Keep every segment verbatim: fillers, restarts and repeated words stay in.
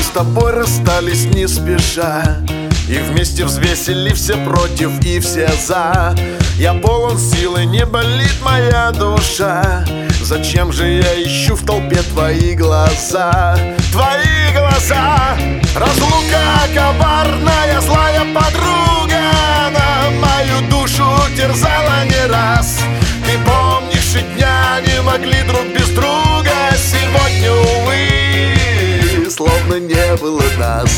с тобой расстались не спеша, и вместе взвесили все против и все за. Я полон силы, не болит моя душа. Зачем же я ищу в толпе твои глаза? Твои глаза. Разлука коварная, злая подруга на мою душу терзала не раз. Ты помнишь, и дня не могли друг без друга. Сегодня, увы, словно не было нас.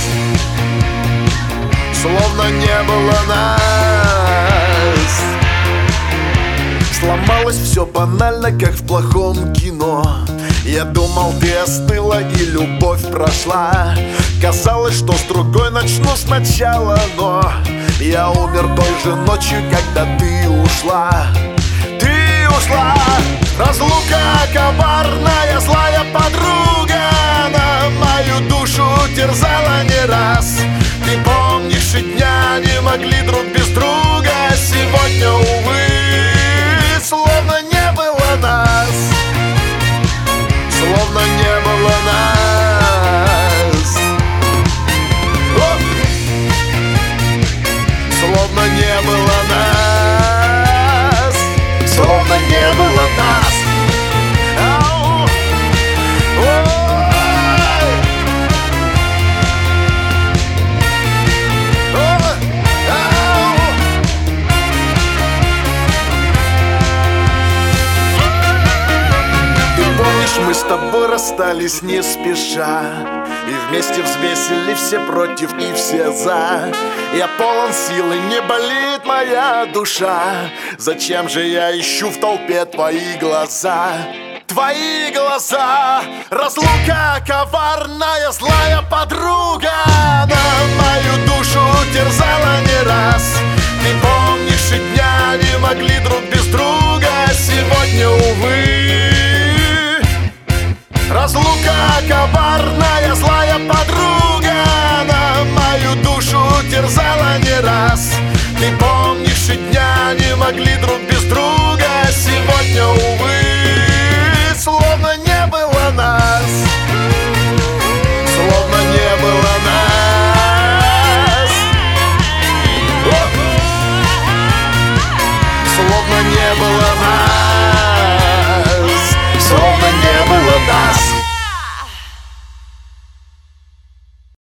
Словно не было нас. Сломалось все банально, как в плохом кино. Я думал, ты остыла и любовь прошла. Казалось, что с другой начну сначала, но я умер той же ночью, когда ты ушла. Ты ушла. Разлука коварная, злая подруга на мою душу терзала не раз. Ты помнишь, и дня не могли друг без друга. Сегодня, увы, словно не было нас. Словно не было нас. О! Словно не было нас. Словно не было нас. Ау! Ой! О! Ау! Ты помнишь, мы с тобой расстались не спеша, и вместе взвесили все против и все за. Я полон силы, не болит моя душа. Зачем же я ищу в толпе твои глаза? Твои глаза. Разлука коварная, злая подруга на мою душу терзала не раз. Ты помнишь, и дня не могли друг без друга. Сегодня, увы, разлука коварная, злая подруга на мою душу терзала не раз. Ты помнишь, и дня не могли друг без друга. Сегодня, увы, словно не